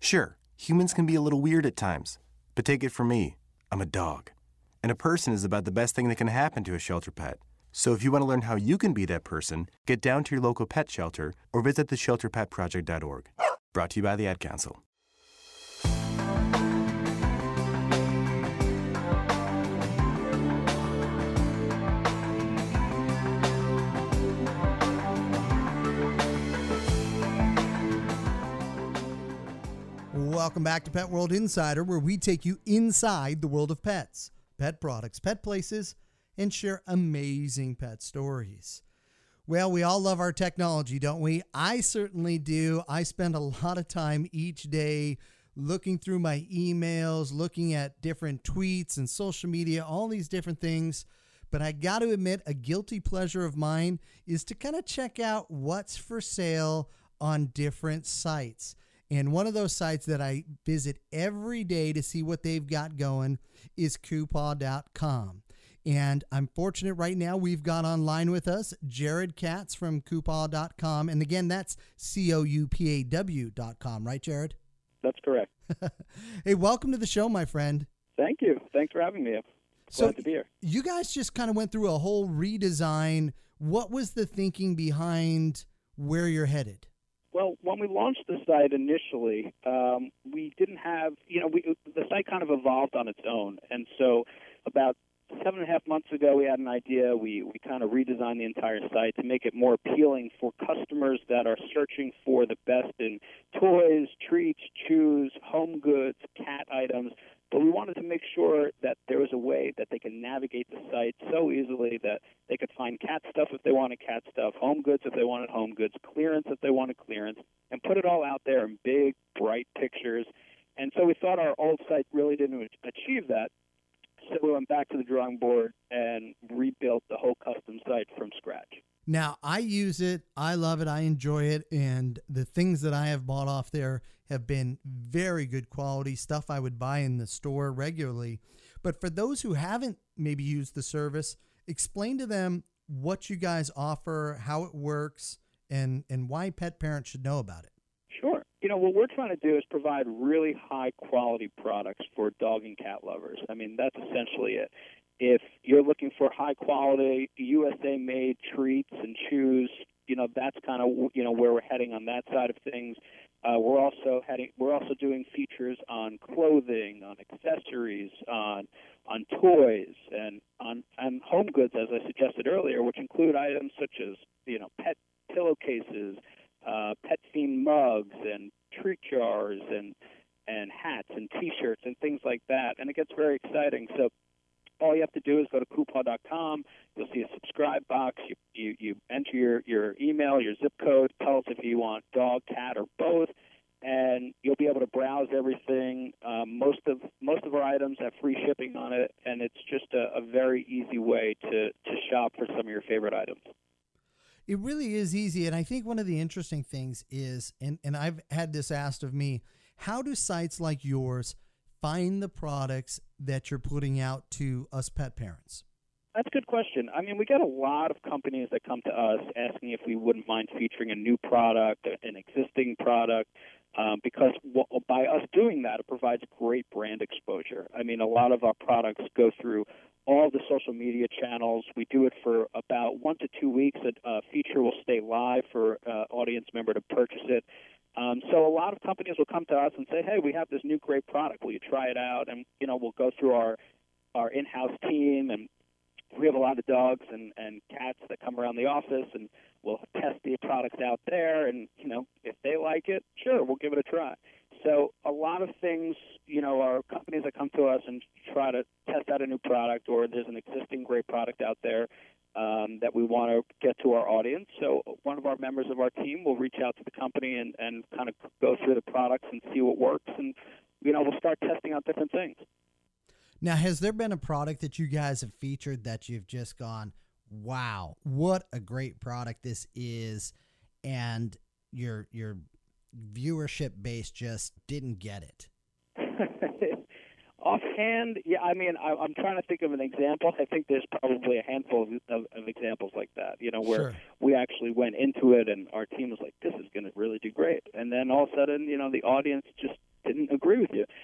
Sure, humans can be a little weird at times, but take it from me, I'm a dog. And a person is about the best thing that can happen to a shelter pet. So if you want to learn how you can be that person, get down to your local pet shelter or visit theshelterpetproject.org. Brought to you by the Ad Council. Welcome back to Pet World Insider, where we take you inside the world of pets, pet products, pet places, and share amazing pet stories. Well, we all love our technology, don't we? I certainly do. I spend a lot of time each day looking through my emails, looking at different tweets and social media, all these different things. But I got to admit, a guilty pleasure of mine is to kind of check out what's for sale on different sites. And one of those sites that I visit every day to see what they've got going is Coupaw.com. And I'm fortunate right now we've got online with us Jared Katz from Coupaw.com. And again, that's Coupaw.com, right, Jared? That's correct. Hey, welcome to the show, my friend. Thank you. Thanks for having me. Glad to be here. You guys just kind of went through a whole redesign. What was the thinking behind where you're headed? Well, when we launched the site initially, we didn't have, the site kind of evolved on its own. And so about 7.5 months ago, we had an idea. We kind of redesigned the entire site to make it more appealing for customers that are searching for the best in toys, treats, chews, home goods, cat items. But we wanted to make sure that there was a way that they can navigate the site so easily that they could find cat stuff if they wanted cat stuff, home goods if they wanted home goods, clearance if they wanted clearance, and put it all out there in big, bright pictures. And so we thought our old site really didn't achieve that. So we went back to the drawing board and rebuilt the whole custom site from scratch. Now, I use it. I love it. I enjoy it. And the things that I have bought off there have been very good quality stuff I would buy in the store regularly. But for those who haven't maybe used the service, explain to them what you guys offer, how it works, and why pet parents should know about it. Sure. What we're trying to do is provide really high-quality products for dog and cat lovers. I mean, that's essentially it. If you're looking for high-quality, USA-made treats and chews, that's kind of, where we're heading on that side of things. We're also doing features on clothing, on accessories, on toys, and on home goods, as I suggested earlier, which include items such as, pet pillowcases, pet-themed mugs, and treat jars, and hats and T-shirts and things like that. And it gets very exciting. So all you have to do is go to Coupaw.com. You'll see a subscribe box. You enter your email, your zip code, tell us if you want dog, cat, or both, and you'll be able to browse everything. Most of our items have free shipping on it, and it's just a very easy way to shop for some of your favorite items. It really is easy. And I think one of the interesting things is, and I've had this asked of me, how do sites like yours find the products that you're putting out to us pet parents? That's a good question. I mean, we get a lot of companies that come to us asking if we wouldn't mind featuring a new product, an existing product, because by us doing that, it provides great brand exposure. I mean, a lot of our products go through all the social media channels. We do it for about 1 to 2 weeks. A feature will stay live for an audience member to purchase it. So a lot of companies will come to us and say, hey, we have this new great product. Will you try it out? And, we'll go through our in-house team, and we have a lot of dogs and cats that come around the office, and we'll test the products out there. And, if they like it, sure, we'll give it a try. So a lot of things, are companies that come to us and try to test out a new product, or there's an existing great product out there that we want to get to our audience. So one of our members of our team will reach out to the company and kind of go through the products and see what works. And, we'll start testing out different things. Now, has there been a product that you guys have featured that you've just gone, wow, what a great product this is, and your viewership base just didn't get it? Offhand, yeah, I mean, I'm trying to think of an example. I think there's probably a handful of examples like that, where Sure. we actually went into it and our team was like, this is going to really do great. And then all of a sudden, the audience just didn't agree with you.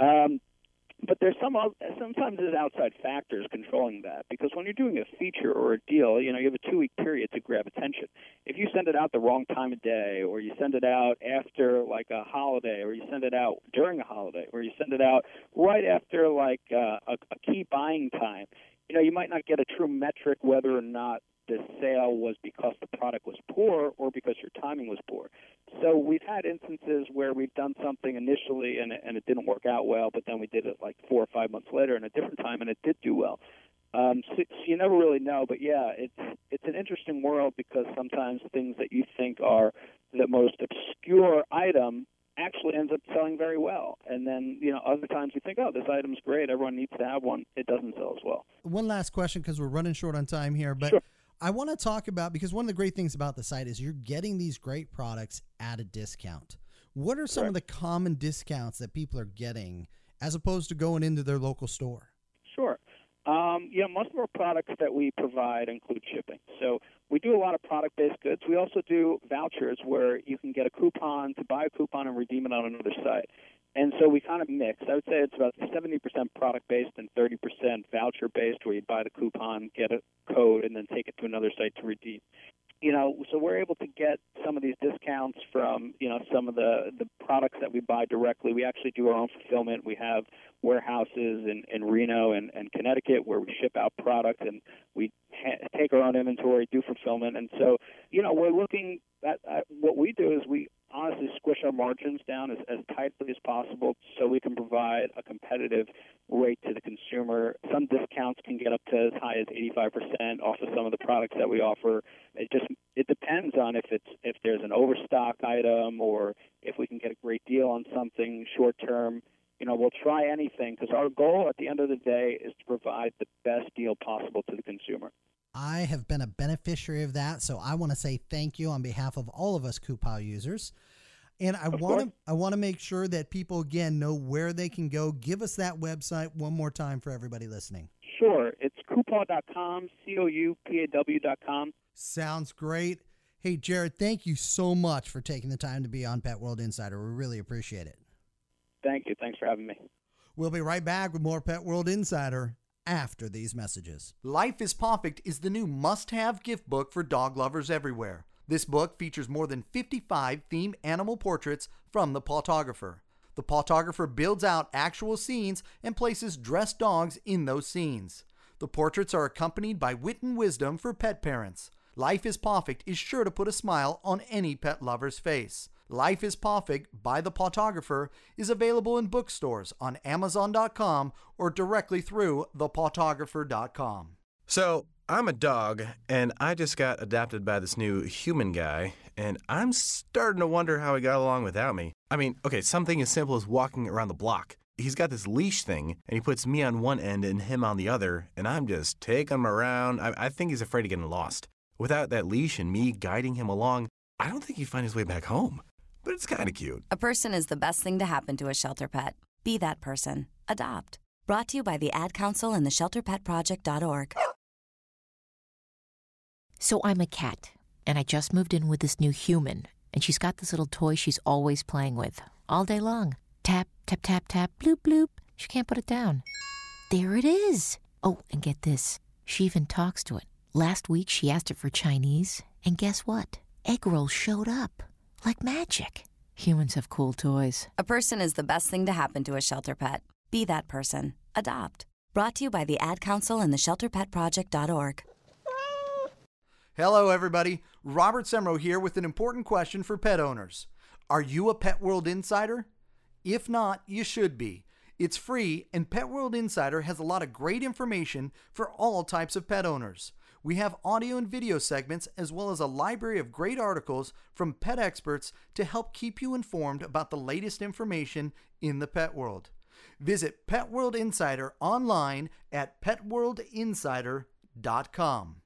But sometimes there's outside factors controlling that, because when you're doing a feature or a deal, you have a 2-week period to grab attention. If you send it out the wrong time of day, or you send it out after like a holiday, or you send it out during a holiday, or you send it out right after like a key buying time, you might not get a true metric whether or not the sale was because the product was poor or because your timing was poor. So we've had instances where we've done something initially and it didn't work out well, but then we did it like 4 or 5 months later in a different time and it did do well. So you never really know, but yeah, it's an interesting world, because sometimes things that you think are the most obscure item actually ends up selling very well. And then, other times you think, oh, this item's great, everyone needs to have one. It doesn't sell as well. One last question, because we're running short on time here, but sure. I want to talk about, because one of the great things about the site is you're getting these great products at a discount. What are some of the common discounts that people are getting as opposed to going into their local store? Sure. Most of our products that we provide include shipping. So we do a lot of product-based goods. We also do vouchers where you can get a coupon to buy a coupon and redeem it on another site. And so we kind of mix. I would say it's about 70% product-based and 30% voucher-based, where you buy the coupon, get a code, and then take it to another site to redeem. So we're able to get some of these discounts from, some of the products that we buy directly. We actually do our own fulfillment. We have warehouses in Reno and Connecticut where we ship out product, and we take our own inventory, do fulfillment. And so, we're looking at what we do is we honestly squish our margins down as tightly as possible so we can provide a competitive rate to the consumer. Some discounts can get up to as high as 85% off of some of the products that we offer. It depends on if there's an overstock item or if we can get a great deal on something short term. We'll try anything, because our goal at the end of the day is to provide the best deal possible to the consumer. I have been a beneficiary of that, so I want to say thank you on behalf of all of us Coupal users. And I want to make sure that people, again, know where they can go. Give us that website one more time for everybody listening. Sure. It's Coupal.com, COUPAW.com. Sounds great. Hey, Jared, thank you so much for taking the time to be on Pet World Insider. We really appreciate it. Thank you. Thanks for having me. We'll be right back with more Pet World Insider after these messages. Life is Perfect is the new must-have gift book for dog lovers everywhere. This book features more than 55 themed animal portraits from the Pawtographer. The Pawtographer builds out actual scenes and places dressed dogs in those scenes. The portraits are accompanied by wit and wisdom for pet parents. Life is Perfect is sure to put a smile on any pet lover's face. Life is Perfect by the Pawtographer is available in bookstores, on Amazon.com, or directly through thepawtographer.com. So, I'm a dog, and I just got adopted by this new human guy, and I'm starting to wonder how he got along without me. I mean, okay, something as simple as walking around the block. He's got this leash thing, and he puts me on one end and him on the other, and I'm just taking him around. I think he's afraid of getting lost. Without that leash and me guiding him along, I don't think he'd find his way back home. But it's kind of cute. A person is the best thing to happen to a shelter pet. Be that person. Adopt. Brought to you by the Ad Council and the ShelterPetProject.org. So I'm a cat, and I just moved in with this new human, and she's got this little toy she's always playing with, all day long. Tap, tap, tap, tap, bloop, bloop. She can't put it down. There it is. Oh, and get this. She even talks to it. Last week, she asked it for Chinese, and guess what? Egg rolls showed up. Like magic. Humans have cool toys. A person is the best thing to happen to a shelter pet. Be that person. Adopt. Brought to you by the Ad Council and the ShelterPetProject.org. Hello, everybody. Robert Semro here with an important question for pet owners. Are you a Pet World Insider? If not, you should be. It's free, and Pet World Insider has a lot of great information for all types of pet owners. We have audio and video segments, as well as a library of great articles from pet experts to help keep you informed about the latest information in the pet world. Visit Pet World Insider online at petworldinsider.com.